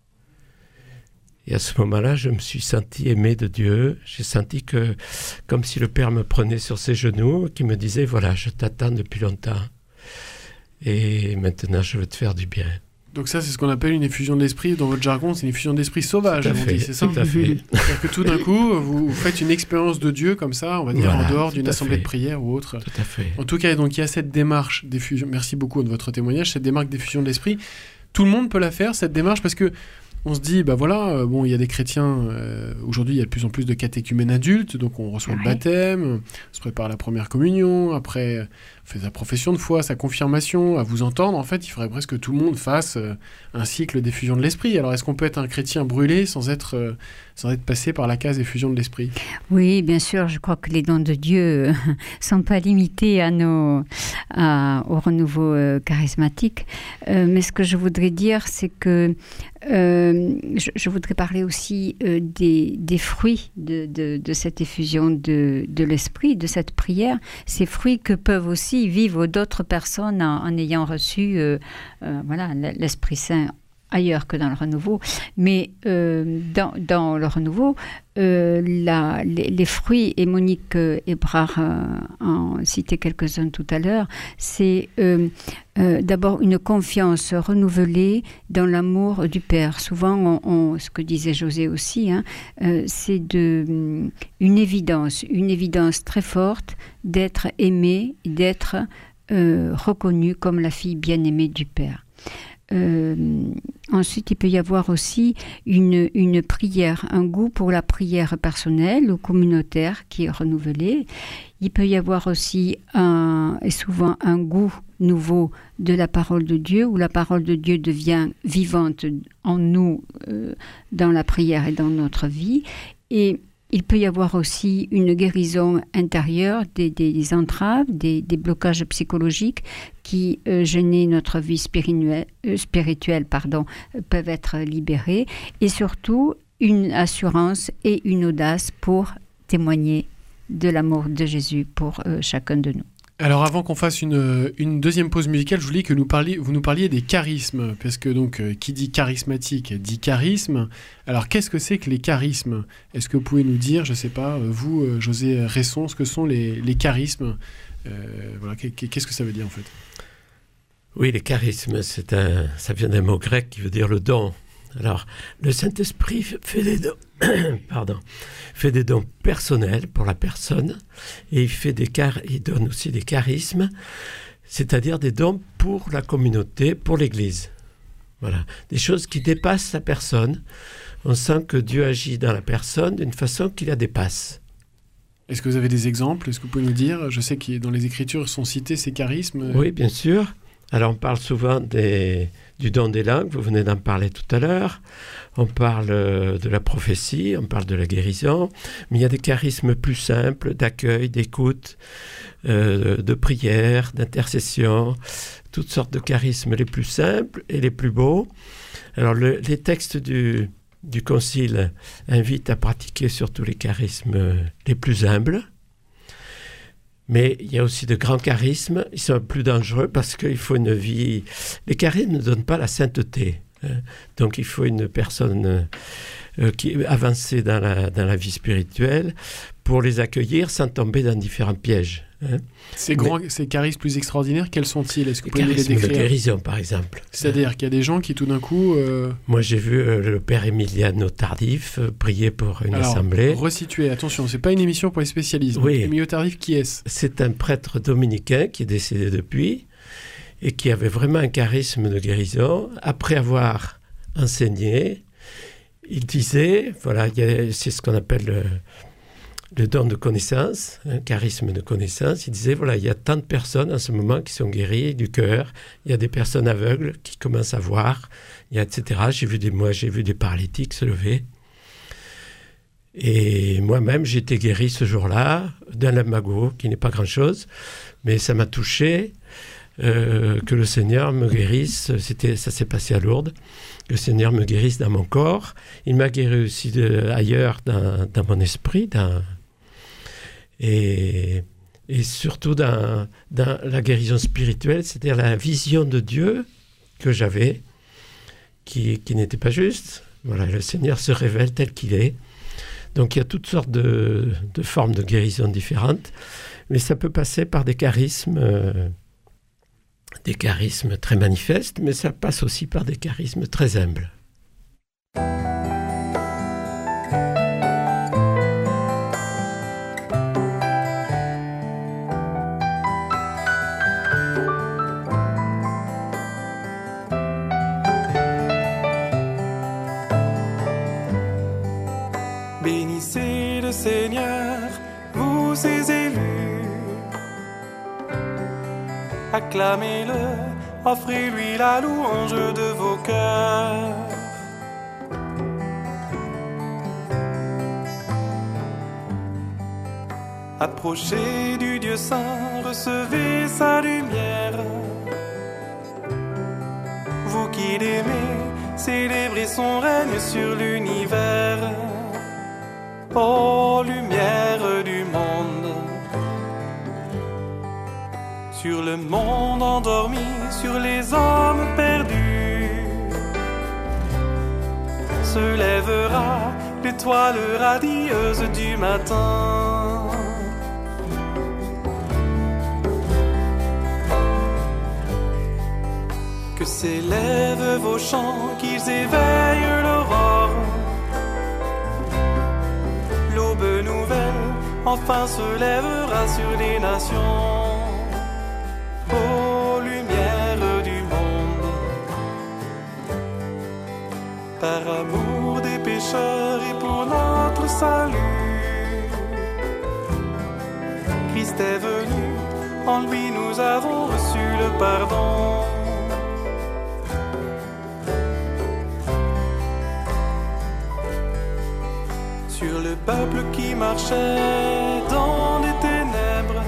Et à ce moment-là, je me suis senti aimé de Dieu. J'ai senti que, comme si le Père me prenait sur ses genoux, qui me disait, voilà, je t'attends depuis longtemps. Et maintenant, je veux te faire du bien. Donc ça, c'est ce qu'on appelle une effusion de l'esprit. Dans votre jargon, c'est une effusion d'esprit sauvage, tout à on fait, dit, c'est ça ? Tout à fait. C'est-à-dire que tout d'un coup, vous faites une expérience de Dieu comme ça, on va dire, voilà, en dehors d'une assemblée fait. de prière ou autre. Tout à fait. En tout cas, donc il y a cette démarche d'effusion. Merci beaucoup de votre témoignage, cette démarche d'effusion de l'esprit. Tout le monde peut la faire, cette démarche, parce que on se dit, bah voilà, euh, bon, il y a des chrétiens, euh, aujourd'hui il y a de plus en plus de catéchumènes adultes, donc on reçoit Ouais. le baptême, on se prépare à la première communion, après on fait sa profession de foi, sa confirmation, à vous entendre, en fait il faudrait presque que tout le monde fasse euh, un cycle d'effusion de l'esprit. Alors est-ce qu'on peut être un chrétien brûlé sans être, euh, sans être passé par la case effusion de l'esprit? Oui, bien sûr, je crois que les dons de Dieu ne sont pas limités à nos, à, au renouveau euh, charismatique. Euh, mais ce que je voudrais dire, c'est que euh, je, je voudrais parler aussi euh, des, des fruits de, de, de cette effusion de, de l'esprit, de cette prière, ces fruits que peuvent aussi vivre d'autres personnes en, en ayant reçu euh, euh, voilà, l'Esprit Saint ailleurs que dans le renouveau, mais euh, dans, dans le renouveau, euh, la, les, les fruits, et Monique euh, Hébrard euh, en citait quelques-uns tout à l'heure, c'est euh, euh, d'abord une confiance renouvelée dans l'amour du Père. Souvent, on, on, ce que disait José aussi, hein, euh, c'est de, une évidence, une évidence très forte d'être aimé, d'être euh, reconnu comme la fille bien-aimée du Père. Euh, ensuite, il peut y avoir aussi une, une prière, un goût pour la prière personnelle ou communautaire qui est renouvelé. Il peut y avoir aussi un, et souvent un goût nouveau de la parole de Dieu, où la parole de Dieu devient vivante en nous, euh, dans la prière et dans notre vie. Et il peut y avoir aussi une guérison intérieure des, des, des entraves, des, des blocages psychologiques qui euh, gênaient notre vie spirituelle, euh, spirituelle pardon, peuvent être libérés. Et surtout, une assurance et une audace pour témoigner de l'amour de Jésus pour euh, chacun de nous. Alors avant qu'on fasse une, une deuxième pause musicale, je voulais que nous parliez, vous nous parliez des charismes, parce que donc euh, qui dit charismatique dit charisme. Alors qu'est-ce que c'est que les charismes? Est-ce que vous pouvez nous dire, je ne sais pas, euh, vous, euh, José Resson, ce que sont les, les charismes? euh, voilà, qu'est-ce que ça veut dire en fait? Oui, les charismes, c'est un, ça vient d'un mot grec qui veut dire le don. Alors, le Saint-Esprit fait des dons, pardon, fait des dons personnels pour la personne, et il fait des car- il donne aussi des charismes, c'est-à-dire des dons pour la communauté, pour l'Église. Voilà, des choses qui dépassent la personne. On sent que Dieu agit dans la personne d'une façon qui la dépasse. Est-ce que vous avez des exemples? Est-ce que vous pouvez nous dire? Je sais que dans les Écritures sont cités ces charismes. Oui, bien sûr. Alors, on parle souvent des, du don des langues, vous venez d'en parler tout à l'heure. On parle de la prophétie, on parle de la guérison, mais il y a des charismes plus simples, d'accueil, d'écoute, euh, de prière, d'intercession, toutes sortes de charismes les plus simples et les plus beaux. Alors, le, les textes du, du Concile invitent à pratiquer surtout les charismes les plus humbles. Mais il y a aussi de grands charismes, ils sont plus dangereux parce qu'il faut une vie... Les charismes ne donnent pas la sainteté. Hein. Donc il faut une personne euh, qui est avancée dans la, dans la vie spirituelle pour les accueillir sans tomber dans différents pièges. Hein. Ces, grands, Mais, ces charismes plus extraordinaires, quels sont-ils? Est-ce que vous pouvez les décrire? de guérison, par exemple. C'est-à-dire hein. qu'il y a des gens qui, tout d'un coup... Euh... Moi, j'ai vu euh, le père Emiliano Tardif euh, prier pour une Alors, assemblée. Resituer, attention, c'est pas une émission pour les spécialistes. Oui. Emiliano Tardif, qui est-ce? C'est un prêtre dominicain qui est décédé depuis et qui avait vraiment un charisme de guérison. Après avoir enseigné, il disait, voilà, il y a, c'est ce qu'on appelle... le, le don de connaissance, un charisme de connaissance. Il disait, voilà, il y a tant de personnes en ce moment qui sont guéries du cœur, il y a des personnes aveugles qui commencent à voir, il y a, et cetera. J'ai vu des, moi, j'ai vu des paralytiques se lever. Et moi-même, j'ai été guéri ce jour-là d'un lamago, qui n'est pas grand-chose, mais ça m'a touché euh, que le Seigneur me guérisse. C'était, ça s'est passé à Lourdes. Que le Seigneur me guérisse dans mon corps. Il m'a guéri aussi de, ailleurs dans, dans mon esprit, dans... Et, et surtout dans, dans la guérison spirituelle, c'est-à-dire la vision de Dieu que j'avais, qui, qui n'était pas juste. Voilà, le Seigneur se révèle tel qu'il est. Donc il y a toutes sortes de, de formes de guérison différentes, mais ça peut passer par des charismes, euh, des charismes très manifestes, mais ça passe aussi par des charismes très humbles. ses élus. Acclamez-le, offrez-lui la louange de vos cœurs. Approchez du Dieu saint, recevez sa lumière. Vous qui l'aimez, célébrez son règne sur l'univers. Ô lumière du monde, sur le monde endormi, sur les hommes perdus, se lèvera l'étoile radieuse du matin. Que s'élèvent vos chants, qu'ils éveillent l'aurore. L'aube nouvelle enfin se lèvera sur les nations. Ô lumière du monde, par amour des pécheurs et pour notre salut, Christ est venu, en lui nous avons reçu le pardon. Sur le peuple qui marchait dans les ténèbres,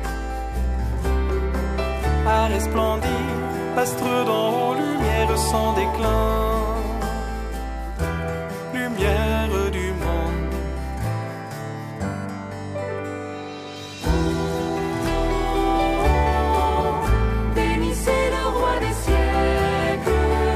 a resplendi l'astre d'en haut, lumière sans déclin, lumière du monde. Bénissez le roi des siècles.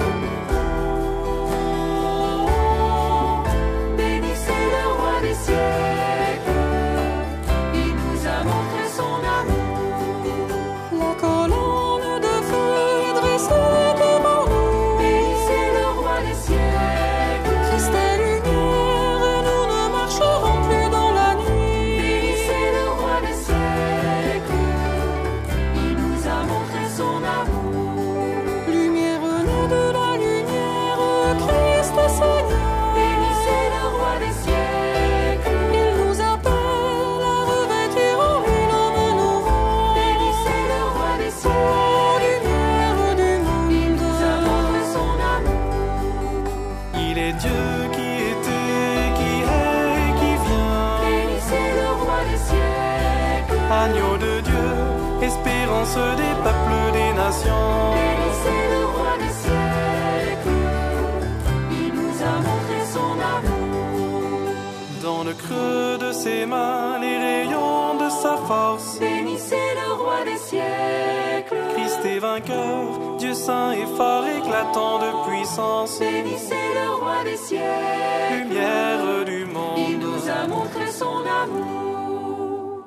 Bénissez le roi des siècles. Il nous a montré son amour. La colonne de feu est dressée devant nous. Bénissez le roi des siècles. Christ est lumière et nous ne marcherons plus dans la nuit. Bénissez le roi des siècles. Il nous a montré son amour. Lumière née de la lumière, Christ est Seigneur. Bénissez le roi des siècles. Il nous appelle à revêtir en lui l'homme nouveau. Bénissez le roi des siècles. Lumière du monde. Il nous a montré son amour. Il est Dieu qui était, qui est et qui vient. Bénissez le roi des siècles. Agneau de Dieu, espérance des peuples, des nations. Bénissez le roi des siècles. Il nous a montré son amour. Dans le creux de ses mains, les rayons de sa force. Bénissez le roi des siècles. Christ est vainqueur, Dieu saint et fort, éclatant de puissance. Bénissez le roi des siècles. Lumière du Il monde. nous a montré son amour.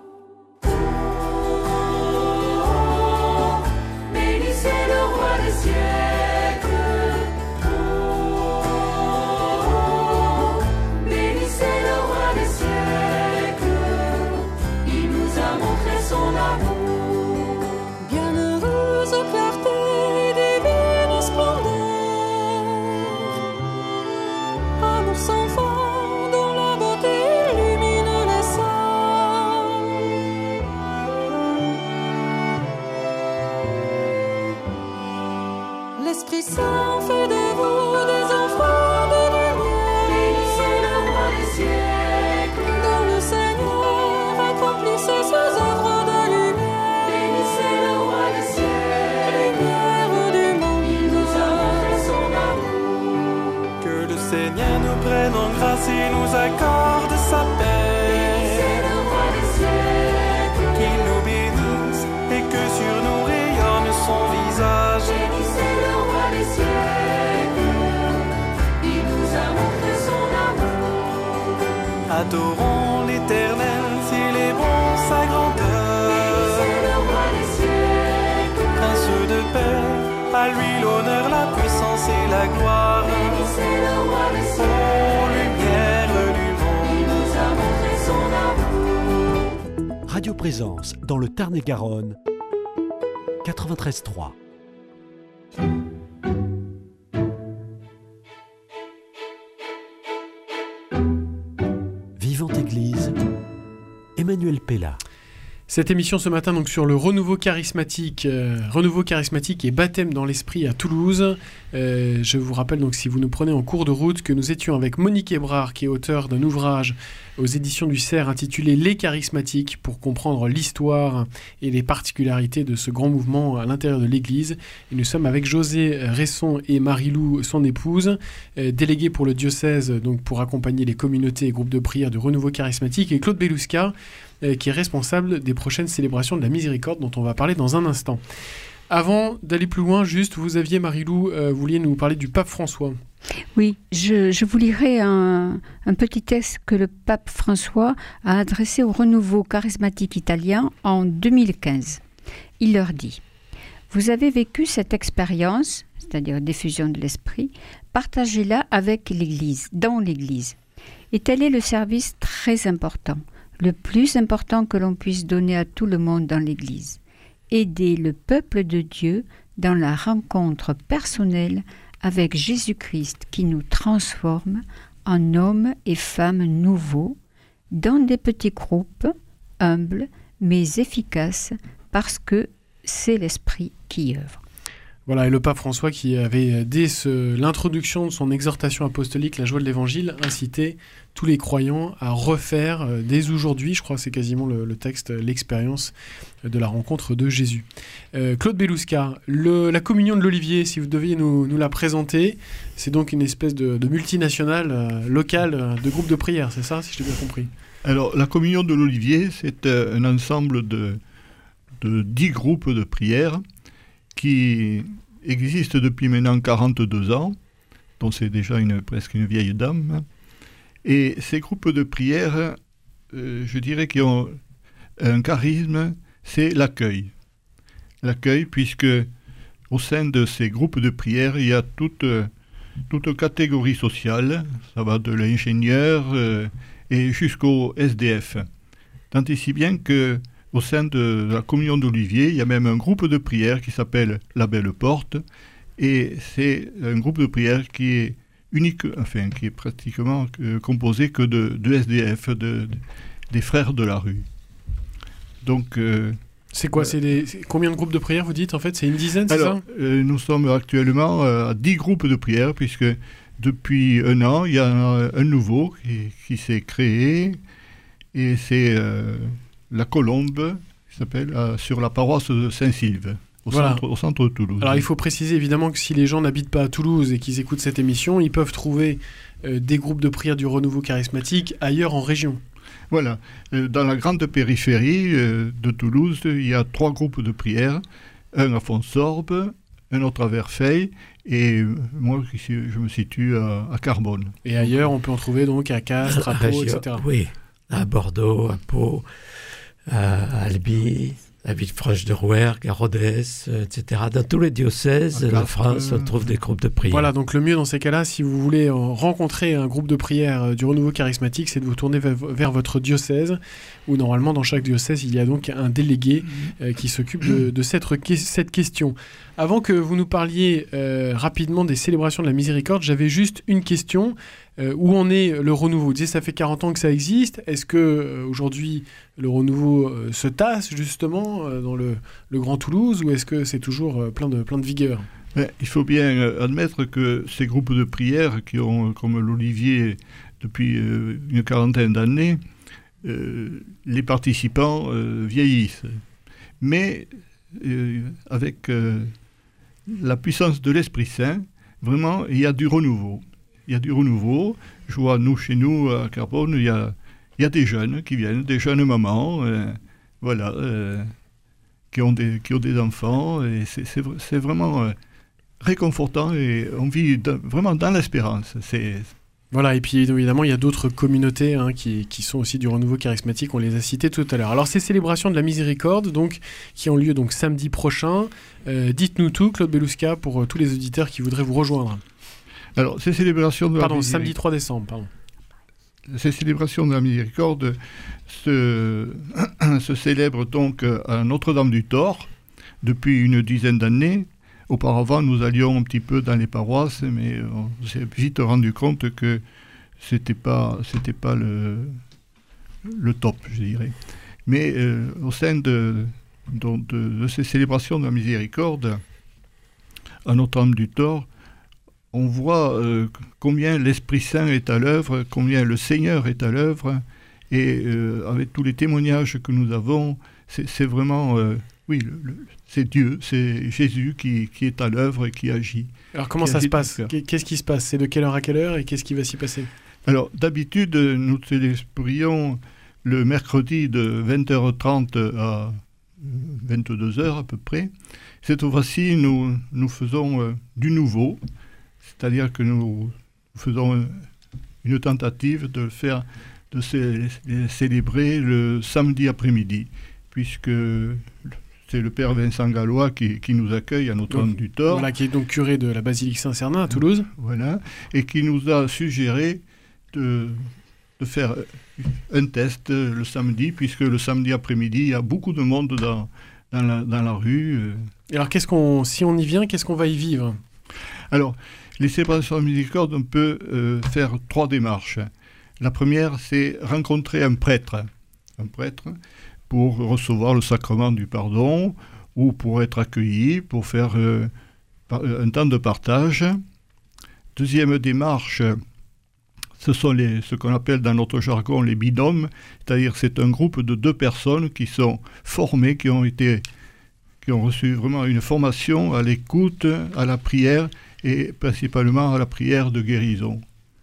Bénissez le roi des siècles. Bénissez le roi des siècles. Il nous a montré son amour. Bienheureuse clarté et divine splendeur. Amour sans fin dont la beauté illumine les saints. L'Esprit Saint fait de vous des enfants de lumière. Bénissez le roi des siècles. Dont le Seigneur accomplissait ses œuvres de lumière. Bénissez le roi des siècles. Lumière du monde. Il nous a montré son amour. Que le Seigneur nous prenne en grâce et nous accorde sa paix. Bénissez le roi des siècles. Qu'il nous bénisse et que sur nous rayonne son visage. Bénissez le roi des siècles. Il nous a montré son amour. Adorons l'Éternel, célébrons sa grandeur. Bénissez le roi des siècles. Prince de paix, à lui l'honneur, la puissance et la gloire. Bénissez le roi des Ô siècles. lumière du Il monde. nous a montré son amour. Radio Présence dans le Tarn-et-Garonne, quatre-vingt-treize trois. Vivante Église, Emmanuel Pella. Cette émission ce matin donc sur le renouveau charismatique, euh, renouveau charismatique et baptême dans l'esprit à Toulouse. Euh, je vous rappelle donc si vous nous prenez en cours de route que nous étions avec Monique Hébrard qui est auteure d'un ouvrage aux éditions du Cerf intitulé Les charismatiques pour comprendre l'histoire et les particularités de ce grand mouvement à l'intérieur de l'Église. Et nous sommes avec José Resson et Marie-Lou, son épouse, euh, délégués pour le diocèse donc pour accompagner les communautés et groupes de prière du renouveau charismatique, et Claude Belusca, qui est responsable des prochaines célébrations de la Miséricorde dont on va parler dans un instant. Avant d'aller plus loin, juste, vous aviez, Marie-Lou, euh, vous vouliez nous parler du pape François. Oui, je, je vous lirai un, un petit texte que le pape François a adressé au renouveau charismatique italien en deux mille quinze. Il leur dit « Vous avez vécu cette expérience, c'est-à-dire diffusion de l'esprit, partagez-la avec l'Église, dans l'Église. Et tel est le service très important, le plus important que l'on puisse donner à tout le monde dans l'Église. Aider le peuple de Dieu dans la rencontre personnelle avec Jésus-Christ qui nous transforme en hommes et femmes nouveaux, dans des petits groupes, humbles mais efficaces, parce que c'est l'Esprit qui œuvre. » Voilà, et le pape François qui avait, dès ce, l'introduction de son exhortation apostolique, la joie de l'Évangile, incité tous les croyants à refaire, euh, dès aujourd'hui, je crois que c'est quasiment le, le texte, l'expérience de la rencontre de Jésus. Euh, Claude Belusca, le, la communion de l'Olivier, si vous deviez nous, nous la présenter, c'est donc une espèce de, de multinationale euh, locale euh, de groupe de prière, c'est ça, si je t'ai bien compris? Alors, la communion de l'Olivier, c'est euh, un ensemble de, de dix groupes de prière qui existe depuis maintenant quarante-deux ans, donc c'est déjà une, presque une vieille dame. Et ces groupes de prière, euh, je dirais qu'ils ont un charisme, c'est l'accueil. L'accueil, puisque au sein de ces groupes de prière, il y a toute, toute catégorie sociale, ça va de l'ingénieur euh, et jusqu'au S D F. Tant et si bien que au sein de la communion d'Olivier, il y a même un groupe de prière qui s'appelle La Belle Porte, et c'est un groupe de prière qui est unique, enfin qui est pratiquement euh, composé que de, de S D F, de, de, des frères de la rue. Donc, euh, c'est quoi, euh, c'est, des, c'est combien de groupes de prière vous dites en fait? C'est une dizaine, c'est alors, ça euh, nous sommes actuellement euh, à dix groupes de prière, puisque depuis un an, il y a un, un nouveau qui, qui s'est créé, et c'est euh, la Colombe, qui s'appelle euh, sur la paroisse de Saint-Sylve, au, voilà. centre, au centre de Toulouse. Alors il faut préciser évidemment que si les gens n'habitent pas à Toulouse et qu'ils écoutent cette émission, ils peuvent trouver euh, des groupes de prière du renouveau charismatique ailleurs en région. Voilà. Euh, dans la grande périphérie euh, de Toulouse, il y a trois groupes de prière, un à Fonsorbe, un autre à Verfeil, et moi je me situe à, à Carbone. Et ailleurs, on peut en trouver donc à Castres, à Pau, et cetera. Oui, à Bordeaux, à Pau, à Albi, à Villefranche-de-Rouergue, à Rodez, et cetera. Dans tous les diocèses de France, on trouve des groupes de prière. Voilà, donc le mieux dans ces cas-là, si vous voulez rencontrer un groupe de prière du renouveau charismatique, c'est de vous tourner vers, vers votre diocèse, où normalement dans chaque diocèse, il y a donc un délégué euh, qui s'occupe de, de cette, cette question. Avant que vous nous parliez euh, rapidement des célébrations de la Miséricorde, j'avais juste une question. Euh, où en est le renouveau? Vous disiez ça fait quarante ans que ça existe. Est-ce que euh, aujourd'hui le renouveau euh, se tasse justement euh, dans le, le Grand Toulouse, ou est-ce que c'est toujours euh, plein de, plein de vigueur? Mais il faut bien euh, admettre que ces groupes de prière qui ont, comme l'Olivier, depuis euh, une quarantaine d'années, euh, les participants euh, vieillissent. Mais euh, avec euh, la puissance de l'Esprit Saint, vraiment, il y a du renouveau. Il y a du renouveau. Je vois, nous, chez nous, à Carbone, il y a, il y a des jeunes qui viennent, des jeunes mamans, euh, voilà, euh, qui, ont des, qui ont des enfants. Et c'est, c'est, c'est vraiment euh, réconfortant, et on vit de, vraiment dans l'espérance. C'est... Voilà, et puis évidemment, il y a d'autres communautés hein, qui, qui sont aussi du renouveau charismatique, on les a citées tout à l'heure. Alors, ces célébrations de la Miséricorde, donc, qui ont lieu donc, samedi prochain, euh, dites-nous tout, Claude Belusca, pour euh, tous les auditeurs qui voudraient vous rejoindre. Alors, ces célébrations de pardon, la samedi trois décembre, pardon. Ces célébrations de la Miséricorde se, se célèbrent donc à Notre-Dame-du-Thor depuis une dizaine d'années. Auparavant, nous allions un petit peu dans les paroisses, mais on s'est vite rendu compte que c'était pas, c'était pas le, le top, je dirais. Mais euh, au sein de, de, de, de ces célébrations de la miséricorde, à Notre-Dame du Thor, on voit euh, combien l'Esprit Saint est à l'œuvre, combien le Seigneur est à l'œuvre, et euh, avec tous les témoignages que nous avons, c'est, c'est vraiment, euh, oui, le, le, c'est Dieu, c'est Jésus qui, qui est à l'œuvre et qui agit. Alors comment qui ça agit se passe ? Qu'est-ce qui se passe ? C'est de quelle heure à quelle heure et qu'est-ce qui va s'y passer ? Alors d'habitude, nous célébrions le mercredi de vingt heures trente à vingt-deux heures à peu près. Cette fois-ci, nous, nous faisons euh, du nouveau, c'est-à-dire que nous faisons une tentative de faire, de cé- célébrer le samedi après-midi, puisque c'est le père Vincent Gallois qui, qui nous accueille à Notre-Dame du Thor. Voilà, qui est donc curé de la basilique Saint-Cernin à Toulouse. Voilà, et qui nous a suggéré de, de faire un test le samedi, puisque le samedi après-midi, il y a beaucoup de monde dans, dans, la, dans la rue. Et alors, qu'est-ce qu'on, si on y vient, qu'est-ce qu'on va y vivre ? Alors, les célébrations de miséricorde, on peut euh, faire trois démarches. La première, c'est rencontrer un prêtre, un prêtre pour recevoir le sacrement du pardon ou pour être accueilli, pour faire euh, un temps de partage. Deuxième démarche, ce sont les, ce qu'on appelle dans notre jargon les binômes, c'est-à-dire c'est un groupe de deux personnes qui sont formées, qui ont été, qui ont reçu vraiment une formation à l'écoute, à la prière et principalement à la prière de guérison.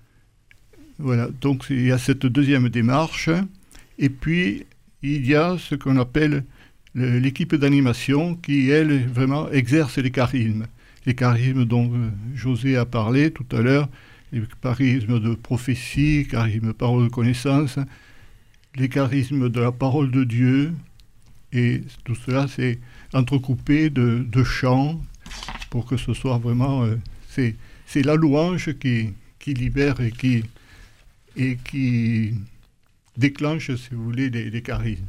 Voilà, donc il y a cette deuxième démarche, et puis il y a ce qu'on appelle le, l'équipe d'animation qui, elle, vraiment exerce les charismes. Les charismes dont euh, José a parlé tout à l'heure, les charismes de prophétie, charismes de parole de connaissance, les charismes de la parole de Dieu, et tout cela c'est entrecoupé de, de chants pour que ce soit vraiment... Euh, c'est, c'est la louange qui, qui libère et qui, et qui déclenche, si vous voulez, les, les charismes.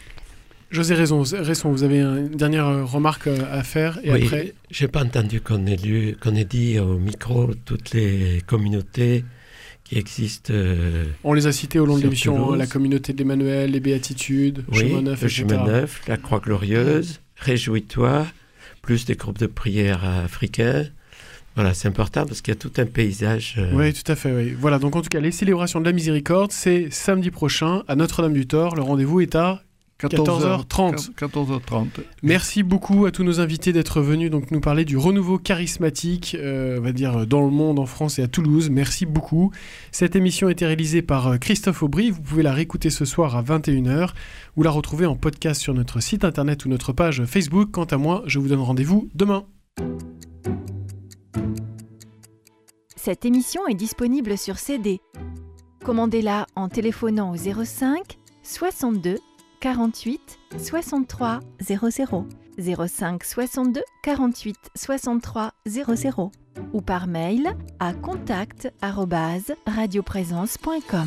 José Resson, vous avez une dernière remarque à faire et oui, après... Je n'ai pas entendu qu'on ait, lu, qu'on ait dit au micro toutes les communautés qui existent. Euh, On les a citées au long de l'émission, Toulouse. La communauté de l'Emmanuel, les Béatitudes, oui, Chemin Neuf, le et cetera. Chemin Neuf, la Croix Glorieuse, Réjouis-toi, plus des groupes de prière africains. Voilà, c'est important parce qu'il y a tout un paysage. Euh... Oui, tout à fait. Oui. Voilà, donc en tout cas, les célébrations de la miséricorde, c'est samedi prochain à Notre-Dame du Thor. Le rendez-vous est à quatorze heures trente. quatorze heures trente. Merci beaucoup à tous nos invités d'être venus donc nous parler du renouveau charismatique, euh, on va dire dans le monde, en France et à Toulouse. Merci beaucoup. Cette émission a été réalisée par Christophe Aubry. Vous pouvez la réécouter ce soir à vingt et une heures ou la retrouver en podcast sur notre site internet ou notre page Facebook. Quant à moi, je vous donne rendez-vous demain. Cette émission est disponible sur C D. Commandez-la en téléphonant au zéro cinq soixante-deux quarante-huit soixante-trois zéro zéro, zéro cinq soixante-deux quarante-huit soixante-trois zéro zéro ou par mail à contact arobase radioprésence point com.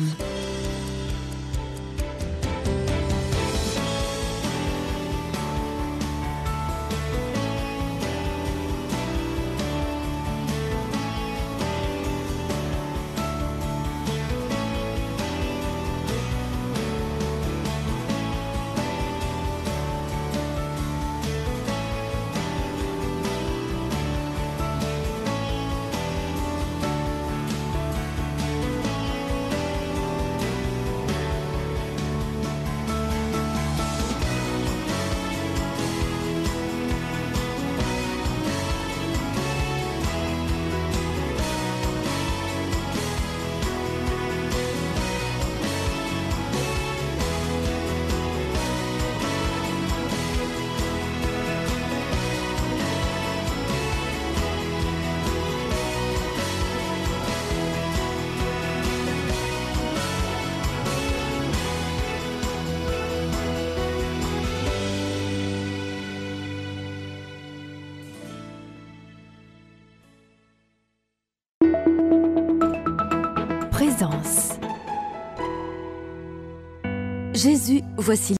Présence. Jésus, voici